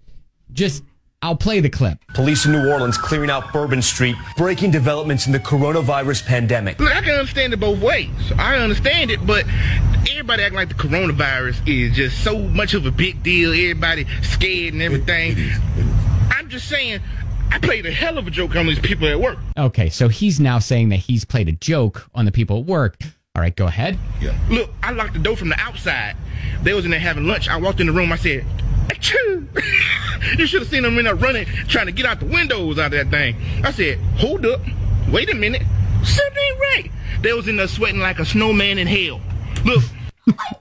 I'll play the clip. Police in New Orleans clearing out Bourbon Street, breaking developments in the coronavirus pandemic. Look, I can understand it both ways. I understand it, but everybody acting like the coronavirus is just so much of a big deal. Everybody scared and everything. I'm just saying, I played a hell of a joke on these people at work. Okay, so he's now saying that he's played a joke on the people at work. All right, go ahead. Yeah. Look, I locked the door from the outside. They was in there having lunch. I walked in the room. I said, achoo. You should have seen them in there running, trying to get out the windows out of that thing. I said, hold up. Wait a minute. Something ain't right. They was in there sweating like a snowman in hell. Look. Oh my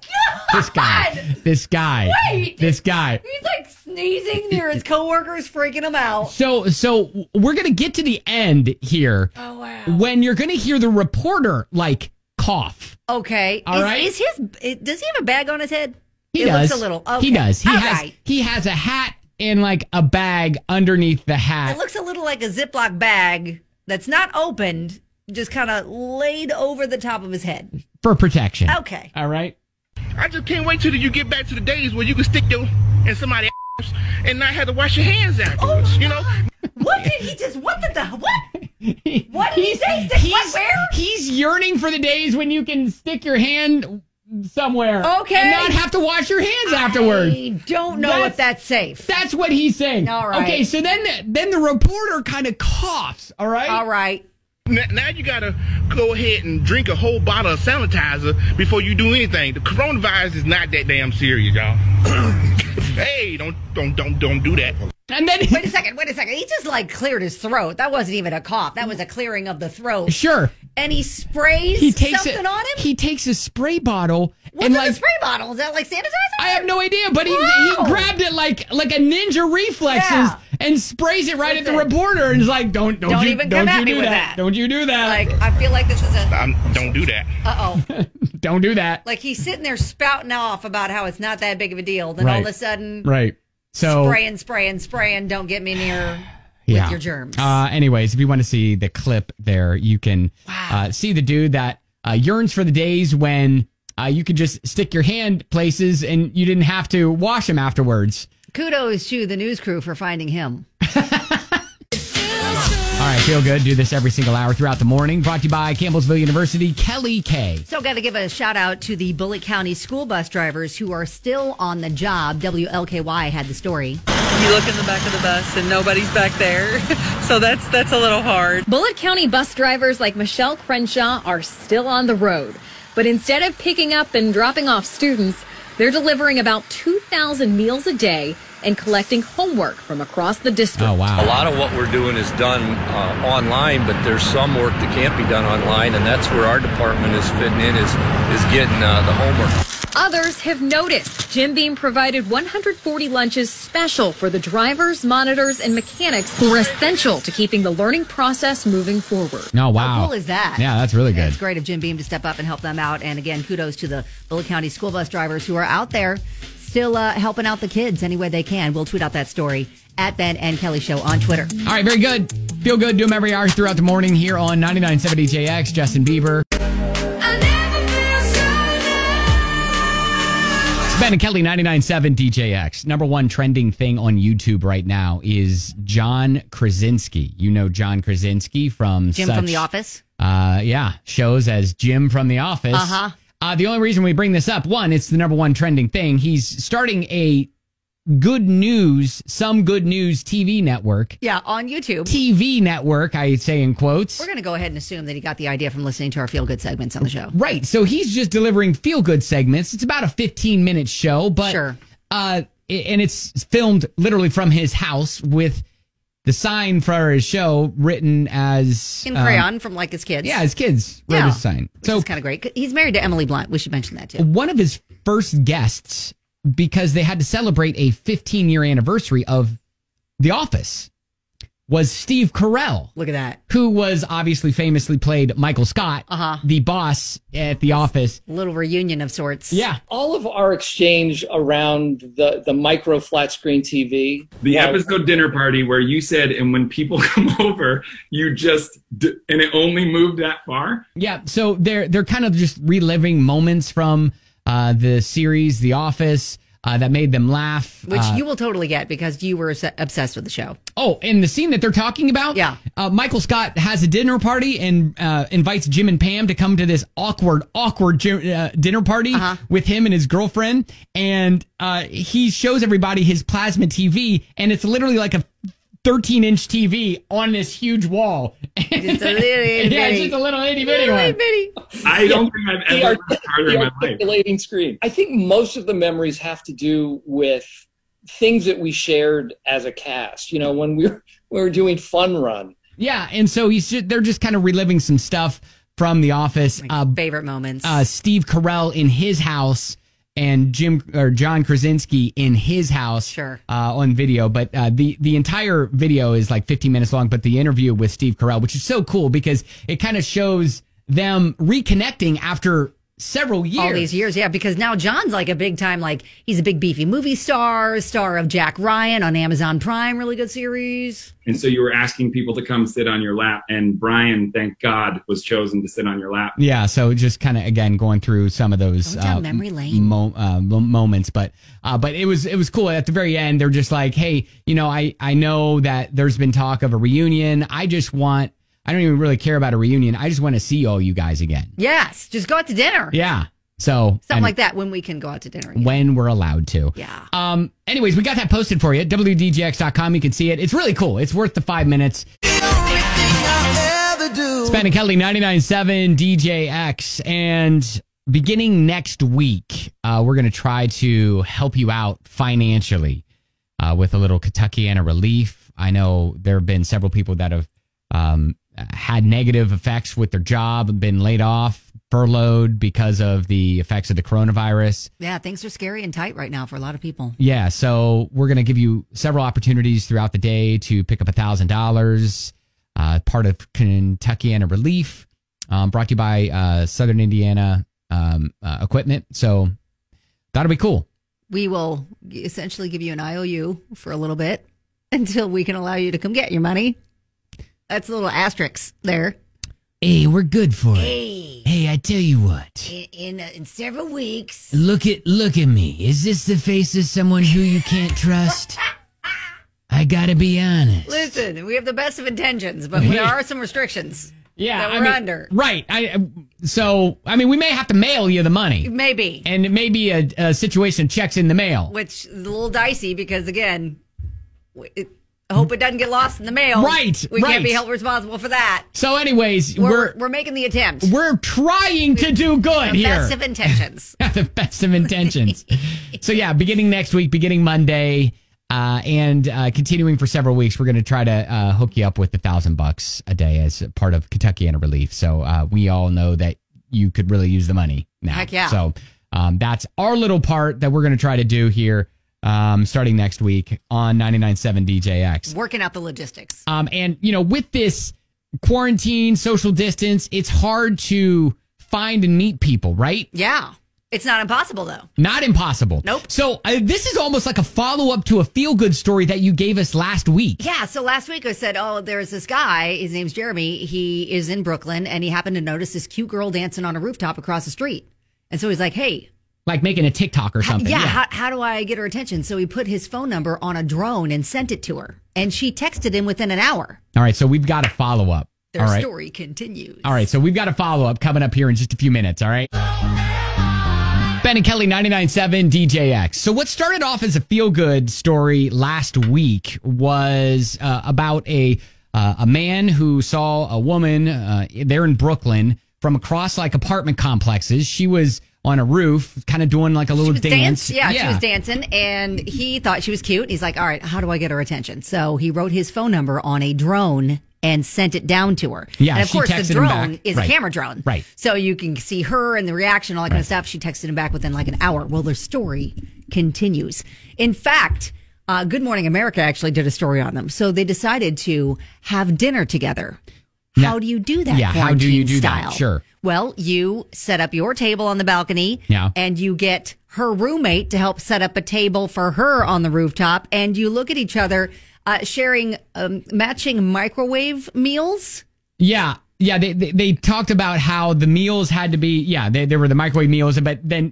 God. This guy. Wait. This guy. He's like sneezing near his coworkers, freaking him out. So we're going to get to the end here. Oh, wow. When you're going to hear the reporter, cough. Okay. All right. Does he have a bag on his head? He does. Looks a little. Okay. He does. He has a hat and a bag underneath the hat. It looks a little like a Ziploc bag that's not opened, just kind of laid over the top of his head. For protection. Okay. All right. I just can't wait till you get back to the days where you can stick your in somebody's ass and not have to wash your hands afterwards. What did he just? What did What did he say? Where? He's yearning for the days when you can stick your hand somewhere. Okay. And not have to wash your hands afterwards. I don't know if that's safe. That's what he's saying. All right. Okay, so then the reporter kind of coughs, all right? All right. Now you gotta go ahead and drink a whole bottle of sanitizer before you do anything. The coronavirus is not that damn serious, y'all. Hey, don't do that. And then wait a second. He just cleared his throat. That wasn't even a cough. That was a clearing of the throat. Sure. And he sprays something on him? He takes a spray bottle. What's in the spray bottle? Is that like sanitizer? I have no idea, but he grabbed it like a ninja reflexes and sprays it right at the reporter and is like, don't even come at me with that. Don't you do that. I feel like this is don't do that. Uh-oh. Don't do that. He's sitting there spouting off about how it's not that big of a deal. Then all of a sudden. Right. So spraying. Don't get me near with your germs. Anyways, if you want to see the clip there, you can see the dude that yearns for the days when you could just stick your hand places and you didn't have to wash them afterwards. Kudos to the news crew for finding him. All right, feel good. Do this every single hour throughout the morning. Brought to you by Campbellsville University, Kelly K. So got to give a shout out to the Bullitt County school bus drivers who are still on the job. WLKY had the story. You look in the back of the bus and nobody's back there. So that's a little hard. Bullitt County bus drivers like Michelle Crenshaw are still on the road. But instead of picking up and dropping off students, they're delivering about 2,000 meals a day and collecting homework from across the district. Oh, wow. A lot of what we're doing is done online, but there's some work that can't be done online, and that's where our department is fitting in, is getting the homework. Others have noticed Jim Beam provided 140 lunches special for the drivers, monitors, and mechanics who are essential to keeping the learning process moving forward. Oh, wow. How cool is that? Yeah, that's really good. It's great of Jim Beam to step up and help them out. And again, kudos to the Bullitt County school bus drivers who are out there still helping out the kids any way they can. We'll tweet out that story at Ben and Kelly Show on Twitter. All right, very good. Feel good. Do them every hour throughout the morning here on 99.7 DJX. Justin Bieber. It's Ben and Kelly, 99.7 DJX. Number one trending thing on YouTube right now is John Krasinski. You know John Krasinski from Jim from The Office? Shows as Jim from The Office. Uh-huh. The only reason we bring this up, one, it's the number one trending thing. He's starting a some good news TV network. Yeah, on YouTube. TV network, I say in quotes. We're going to go ahead and assume that he got the idea from listening to our Feel Good segments on the show. Right. So he's just delivering Feel Good segments. It's about a 15-minute show, but sure. And it's filmed literally from his house with the sign for his show written as in crayon from like his kids. Yeah, his kids wrote his sign. So it's kind of great. He's married to Emily Blunt. We should mention that too. One of his first guests, because they had to celebrate a 15-year anniversary of The Office, was Steve Carell. Look at that. Who was obviously famously played Michael Scott, the boss at The Office. A little reunion of sorts. Yeah. All of our exchange around the micro flat screen TV. The episode dinner party where you said, and when people come over, you just, and it only moved that far? Yeah, so they're kind of just reliving moments from the series, The Office, that made them laugh. Which you will totally get because you were obsessed with the show. Oh, and the scene that they're talking about? Yeah. Michael Scott has a dinner party and invites Jim and Pam to come to this awkward dinner party with him and his girlfriend. And he shows everybody his plasma TV, and it's literally like a 13-inch TV on this huge wall. Just a little yeah, just a little itty-bitty one. I don't think I've ever worked harder in my life. Articulating screen. I think most of the memories have to do with things that we shared as a cast. You know, when we were doing Fun Run. Yeah, and so they're just kind of reliving some stuff from The Office. My favorite moments. Steve Carell in his house and John Krasinski in his house on video. But the entire video is like 15 minutes long, but the interview with Steve Carell, which is so cool because it kind of shows them reconnecting after several years. All these years, yeah, because now John's like a big time, like he's a big beefy movie star of Jack Ryan on Amazon Prime, really good series. And so you were asking people to come sit on your lap, and Brian, thank God, was chosen to sit on your lap. Yeah, so just kind of, again, going through some of those memory lane. moments. But it was cool. At the very end, they're just like, hey, you know, I know that there's been talk of a reunion. I don't even really care about a reunion. I just want to see all you guys again. Yes, just go out to dinner. Yeah. So something like that when we can go out to dinner again. When we're allowed to. Yeah. Anyways, we got that posted for you at WDJX.com. You can see it. It's really cool. It's worth the 5 minutes. It's Ben and Kelly, 99.7 DJX. And beginning next week, we're going to try to help you out financially with a little Kentuckiana relief. I know there have been several people that have had negative effects with their job, been laid off, furloughed because of the effects of the coronavirus. Yeah, things are scary and tight right now for a lot of people. Yeah, so we're going to give you several opportunities throughout the day to pick up $1,000, part of Kentuckiana Relief, brought to you by Southern Indiana Equipment. So that'll be cool. We will essentially give you an IOU for a little bit until we can allow you to come get your money. That's a little asterisk there. Hey, we're good for it. Hey, I tell you what. In several weeks. Look at me. Is this the face of someone who you can't trust? I gotta be honest. Listen, we have the best of intentions, but there are some restrictions. Yeah, that we're under. Right. We may have to mail you the money. Maybe. And it may be a situation of checks in the mail. Which is a little dicey because, again, I hope it doesn't get lost in the mail. Right. We can't be held responsible for that. So anyways, we're making the attempt. We're trying to do good here. The best of intentions. The best of intentions. So yeah, beginning next week, beginning Monday, and continuing for several weeks, we're going to try to hook you up with $1,000 a day as part of Kentuckiana Relief. So we all know that you could really use the money now. Heck yeah. So That's our little part that we're going to try to do here starting next week on 99.7 DJX. Working out the logistics. And, with this quarantine, social distance, it's hard to find and meet people, right? Yeah. It's not impossible, though. Not impossible. Nope. So this is almost like a follow-up to a feel-good story that you gave us last week. Yeah, so last week I said, there's this guy, his name's Jeremy, he is in Brooklyn, and he happened to notice this cute girl dancing on a rooftop across the street. And so he's like, hey. Like making a TikTok or something. Yeah. How do I get her attention? So he put his phone number on a drone and sent it to her. And she texted him within an hour. All right, so we've got a follow-up. Their story continues. All right, so we've got a follow-up coming up here in just a few minutes, all right? Ben and Kelly, 99.7 DJX. So what started off as a feel-good story last week was about a man who saw a woman there in Brooklyn from across like apartment complexes. She was on a roof kind of doing like a little dance. Yeah, she was dancing, and he thought she was cute. He's like, all right, how do I get her attention? So he wrote his phone number on a drone and sent it down to her. Yeah, and of course, the drone is a right. camera drone. Right. So you can see her and the reaction, all that kind of stuff. She texted him back within like an hour. Well, their story continues. In fact, Good Morning America actually did a story on them. So they decided to have dinner together. Now, how do you do that? Yeah, how do you do style? that? Sure. Well, you set up your table on the balcony, and you get her roommate to help set up a table for her on the rooftop, and you look at each other sharing matching microwave meals. Yeah. Yeah, they talked about how the meals had to be, they were the microwave meals, but then,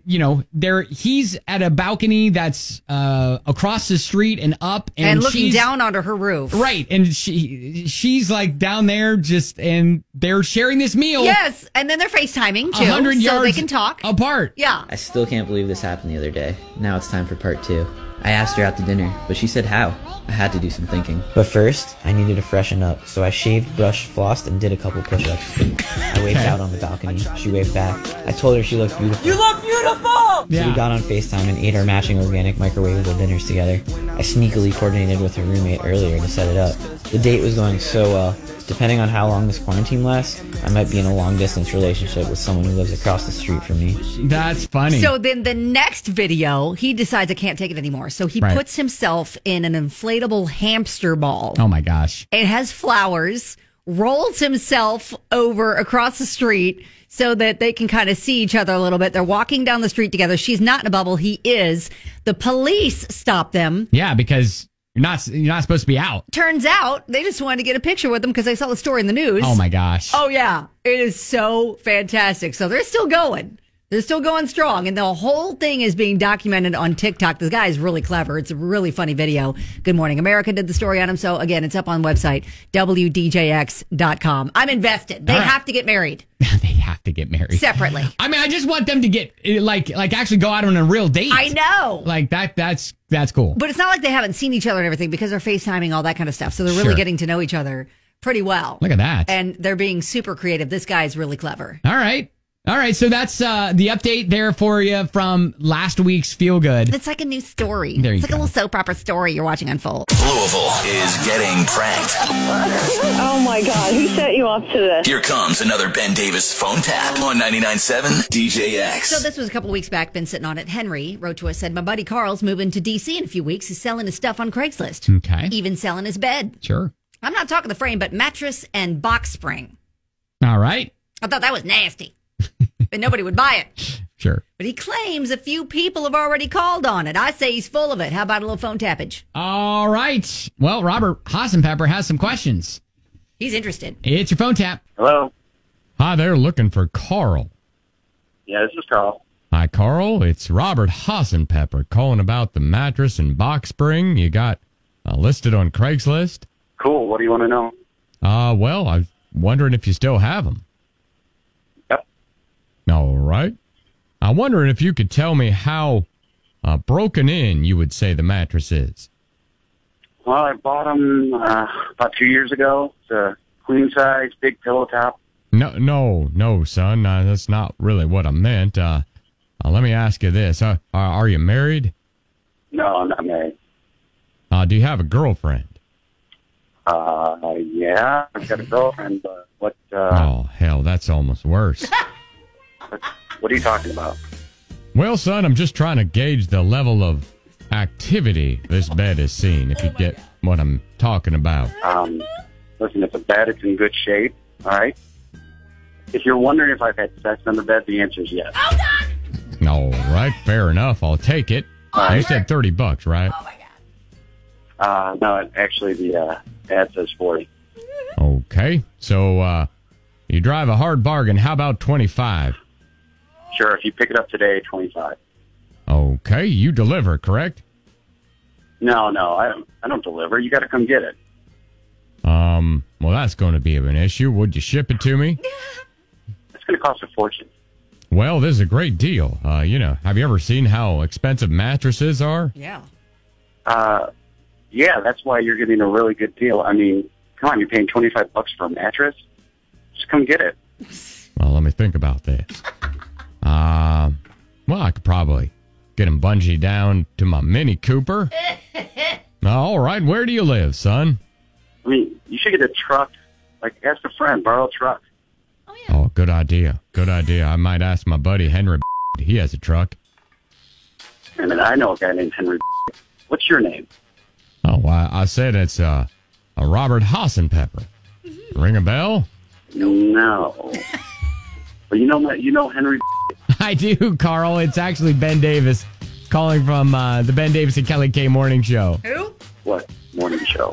he's at a balcony that's across the street and up. And looking down onto her roof. Right, and she's like down there and they're sharing this meal. Yes, and then they're FaceTiming too, 100 yards so they can talk. Apart. Yeah. I still can't believe this happened the other day. Now it's time for part 2. I asked her out to dinner, but she said how. I had to do some thinking. But first, I needed to freshen up, so I shaved, brushed, flossed, and did a couple push-ups. I waved out on the balcony. She waved back. I told her she looked beautiful. You look beautiful! So we got on FaceTime and ate our matching organic microwavable dinners together. I sneakily coordinated with her roommate earlier to set it up. The date was going so well. Depending on how long this quarantine lasts, I might be in a long-distance relationship with someone who lives across the street from me. That's funny. So then the next video, he decides I can't take it anymore. So he puts himself in an inflatable hamster ball. Oh, my gosh. It has flowers, rolls himself over across the street so that they can kind of see each other a little bit. They're walking down the street together. She's not in a bubble. He is. The police stop them. Yeah, because you're not supposed to be out. Turns out they just wanted to get a picture with them because they saw the story in the news. Oh, my gosh. Oh, yeah. It is so fantastic. So they're still going. They're still going strong. And the whole thing is being documented on TikTok. This guy is really clever. It's a really funny video. Good Morning America did the story on him. So, again, it's up on website, WDJX.com. I'm invested. They have to get married. They have to get married. Separately. I mean, I just want them to get, like actually go out on a real date. I know. Like, that's cool. But it's not like they haven't seen each other and everything because they're FaceTiming, all that kind of stuff. So they're really getting to know each other pretty well. Look at that. And they're being super creative. This guy's really clever. All right. So that's the update there for you from last week's Feel Good. It's like a new story. It's like a little soap opera story you're watching unfold. Louisville is getting pranked. Oh my God, who set you up to this? Here comes another Ben Davis phone tap on 99.7 DJX. So this was a couple of weeks back, been sitting on it. Henry wrote to us, said, my buddy Carl's moving to D.C. in a few weeks. He's selling his stuff on Craigslist. Okay. Even selling his bed. Sure. I'm not talking the frame, but mattress and box spring. All right. I thought that was nasty. But nobody would buy it. Sure. But he claims a few people have already called on it. I say he's full of it. How about a little phone tappage? All right. Well, Robert Hasenpepper has some questions. He's interested. It's your phone tap. Hello. Hi there, looking for Carl. Yeah, this is Carl. Hi, Carl. It's Robert Hasenpepper calling about the mattress and box spring you got listed on Craigslist. Cool. What do you want to know? Well, I'm wondering if you still have them. Yep. All right. I'm wondering if you could tell me how broken in you would say the mattress is. Well, I bought them about 2 years ago. It's a queen size, big pillow top. No, son. That's not really what I meant. Let me ask you this. Are you married? No, I'm not married. Do you have a girlfriend? Yeah, I've got a girlfriend, but what... Oh, hell, that's almost worse. What are you talking about? Well, son, I'm just trying to gauge the level of activity this bed has seen, if you get what I'm talking about. Listen, if the bed is in good shape, all right? If you're wondering if I've had sex on the bed, the answer is yes. All right, fair enough. I'll take it. You said $30, right? No, actually, the ad says 40. Okay, so you drive a hard bargain. How about 25? Sure, if you pick it up today, 25. Okay, you deliver, correct? No, I don't deliver. You got to come get it. Well, that's going to be an issue. Would you ship it to me? It's going to cost a fortune. Well, this is a great deal. Have you ever seen how expensive mattresses are? Yeah. Yeah, that's why you're getting a really good deal. I mean, come on, you're paying $25 for a mattress? Just come get it. Well, let me think about this. Well, I could probably get him bungee down to my Mini Cooper. All right, where do you live, son? I mean, you should get a truck. Like, ask a friend, borrow a truck. Oh, good idea. Good idea. I might ask my buddy Henry. He has a truck. And then I know a guy named Henry. What's your name? Oh, I said it's a Robert Hassenpepper. Ring a bell? No. But you know Henry. I do, Carl. It's actually Ben Davis calling from the Ben Davis and Kelly K Morning Show. Who? What morning show?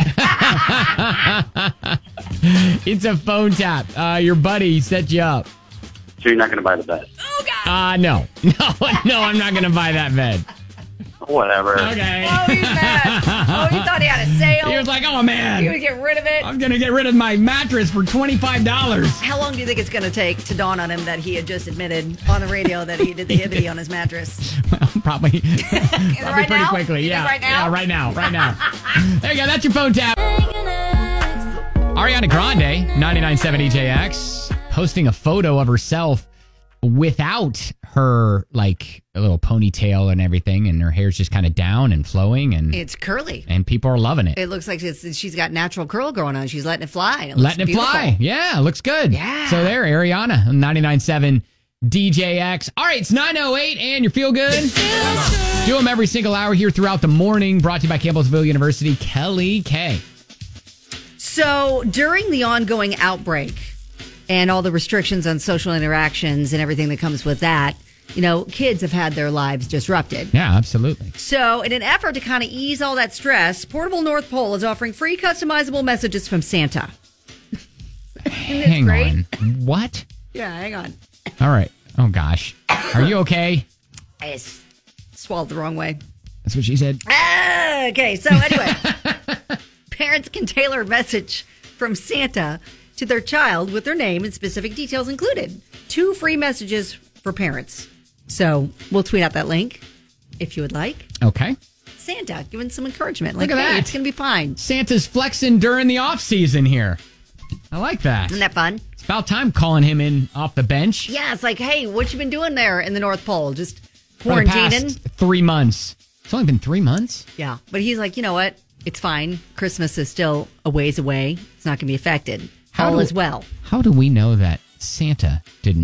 It's a phone tap. Your buddy set you up. So you're not going to buy the bed? Oh, God. No, I'm not going to buy that bed. Whatever. Okay. Oh, he's mad. Oh, he thought he had a sale. He was like, oh, man. He would get rid of it. I'm going to get rid of my mattress for $25. How long do you think it's going to take to dawn on him that he had just admitted on the radio that he did the hibbity on his mattress? Well, probably right pretty now? quickly. Yeah. Right now? Yeah, right now. There you go. That's your phone tap. Ariana Grande, 99.7 EJX, posting a photo of herself without her, like, a little ponytail and everything, and her hair's just kind of down and flowing, and it's curly, and people are loving it. It looks like she's got natural curl going on. She's letting it fly. Letting it fly. Yeah, looks good. Yeah. So there, Ariana, 99.7 DJX. All right, it's 9:08, and you feel good? Do them every single hour here throughout the morning. Brought to you by Campbellsville University, Kelly K. So during the ongoing outbreak and all the restrictions on social interactions and everything that comes with that, kids have had their lives disrupted. Yeah, absolutely. So in an effort to kind of ease all that stress, Portable North Pole is offering free customizable messages from Santa. Hang on. What? Yeah, hang on. All right. Oh, gosh. Are you okay? I swallowed the wrong way. That's what she said. Okay, so anyway, parents can tailor a message from Santa to their child with their name and specific details included. 2 free messages for parents. So we'll tweet out that link if you would like. Okay. Santa giving some encouragement. Look at that. It's going to be fine. Santa's flexing during the off season here. I like that. Isn't that fun? It's about time calling him in off the bench. Yeah, it's like, hey, what you been doing there in the North Pole? Just For the quarantining? past 3 months. It's only been 3 months. Yeah, but he's like, you know what? It's fine. Christmas is still a ways away. It's not going to be affected. All is well. How do we know that Santa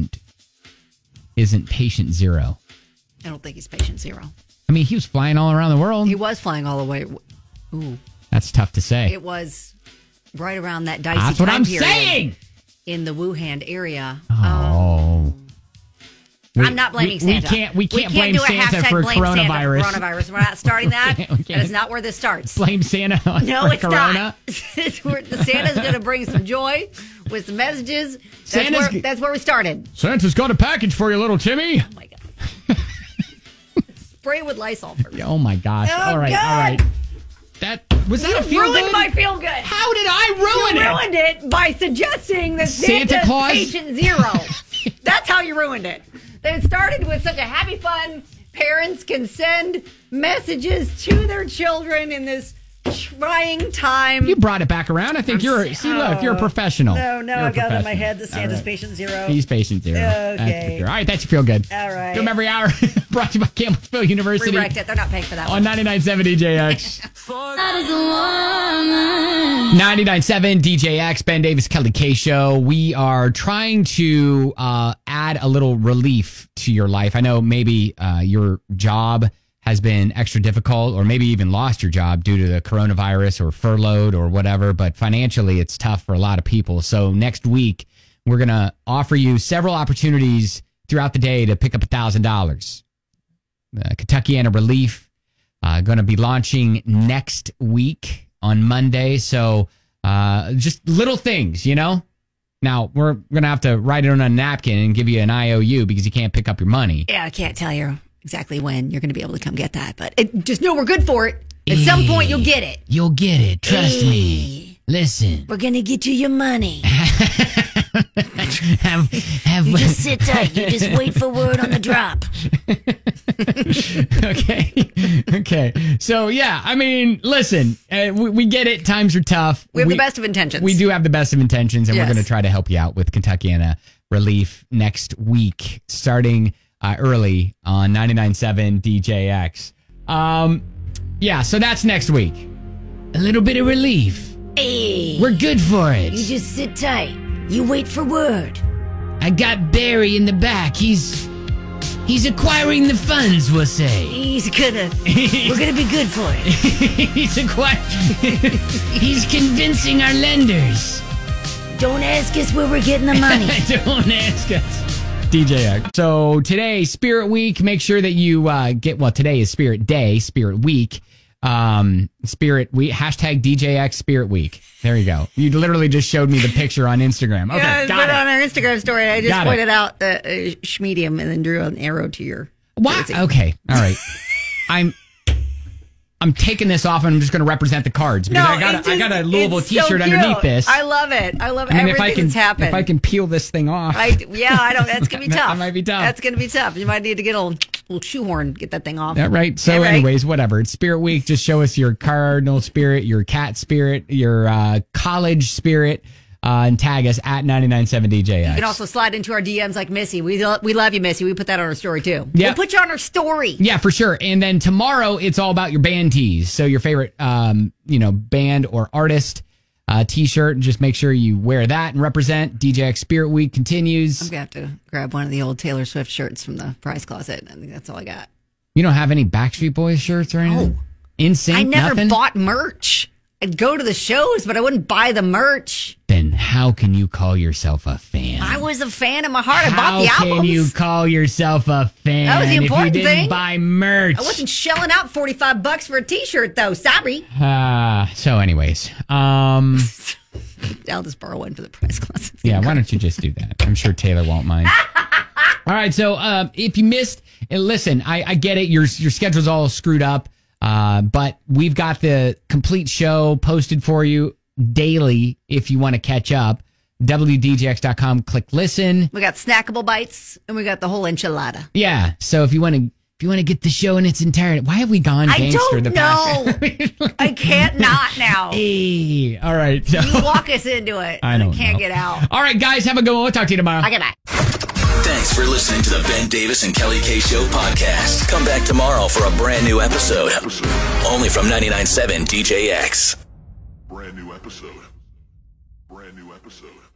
isn't patient zero? I don't think he's patient zero. I mean, he was flying all around the world. He was flying all the way. Ooh. That's tough to say. It was right around that dicey That's what time I'm period saying. In the Wuhan area. Oh. I'm not blaming Santa. We can't blame Santa for coronavirus. We're not starting that. We can't. That is not where this starts. Blame Santa for it's corona? not. Santa's going to bring some joy with some messages. That's where we started. Santa's got a package for you, little Timmy. Oh, my God. Spray with Lysol first. Oh, my gosh. Oh, all right. God. That a feel ruined good? my feel good. How did I ruin it? You ruined it by suggesting that Santa Santa's Claus? patient zero. That's how you ruined it. It started with such a happy, fun, parents can send messages to their children in this trying time. You brought it back around. I think you're a professional. No, I got it in my head that Santa's patient zero. He's patient zero. Okay. That's for sure. All right, that's your feel good. All right. Do them every hour. Brought to you by Campbellsville University. Rewrecked it. They're not paying for that on one. 99.7 DJX. 99.7 DJX, Ben Davis, Kelly K Show. We are trying to add a little relief to your life. I know maybe your job has been extra difficult, or maybe even lost your job due to the coronavirus or furloughed or whatever, but financially it's tough for a lot of people. So next week, we're going to offer you several opportunities throughout the day to pick up $1,000. Kentuckiana Relief going to be launching next week on Monday. So just little things, you know. Now, we're going to have to write it on a napkin and give you an IOU because you can't pick up your money. Yeah, I can't tell you exactly when you're going to be able to come get that, but just know we're good for it. At some point, you'll get it. You'll get it. Trust me. Listen. We're going to get you your money. You just sit tight. You just wait for word on the drop. Okay. So, yeah, I mean, listen, we get it. Times are tough. We have the best of intentions. We do have the best of intentions, and Yes. we're going to try to help you out with Kentuckiana Relief next week, starting early on 99.7 DJX. Yeah, so that's next week. A little bit of relief. Hey. We're good for it. You just sit tight. You wait for word. I got Barry in the back. He's acquiring the funds, we'll say. We're gonna be good for it. He's convincing our lenders. Don't ask us where we're getting the money. Don't ask us. DJX. So today, Spirit Week. Make sure that you today is Spirit Day, Spirit Week. Spirit Week, hashtag DJX Spirit Week. There you go. You literally just showed me the picture on Instagram. Okay, yeah, got it. On our Instagram story, I just Got pointed out the schmedium and then drew an arrow to your jersey. Okay, all right. I'm taking this off and I'm just going to represent the Cards because I got a Louisville T-shirt underneath this. I love it. I love and everything that's happened. If I can peel this thing off, I don't. That's gonna be tough. That might be tough. That's gonna be tough. You might need to get a little shoehorn, get that thing off. Yeah, right. So, anyways, whatever. It's Spirit Week. Just show us your cardinal spirit, your cat spirit, your college spirit, and tag us at 99.7 DJX. You can also slide into our DMs like Missy. We love you, Missy. We put that on our story too. Yeah. We'll put you on our story. Yeah, for sure. And then tomorrow, it's all about your band tees. So your favorite, band or artist T-shirt. Just make sure you wear that and represent. DJX Spirit Week continues. I'm gonna have to grab one of the old Taylor Swift shirts from the prize closet. I think that's all I got. You don't have any Backstreet Boys shirts or anything? NSYNC? I never nothing? bought merch. I'd go to the shows, but I wouldn't buy the merch. Then how can you call yourself a fan? I was a fan in my heart. I bought the albums. How can you call yourself a fan That was the important if you didn't thing. buy merch? I wasn't shelling out $45 for a T-shirt, though. Sorry. So anyways, I'll just borrow one for the prize closet. Yeah, why don't you just do that? I'm sure Taylor won't mind. All right, so if you missed, and listen, I get it. Your schedule's all screwed up, but we've got the complete show posted for you daily if you want to catch up. WDJX.com, click listen. We got snackable bites, and we got the whole enchilada. Yeah, so if you want to get the show in its entirety, why have we gone gangster the past? I can't not now. Hey, all right. So, you walk us into it. I don't can't know. get out. All right, guys, have a good one. We'll talk to you tomorrow. Okay, bye. Thanks for listening to the Ben Davis and Kelly K Show podcast. Come back tomorrow for a brand new episode. Only from 99.7 DJX. Brand new episode.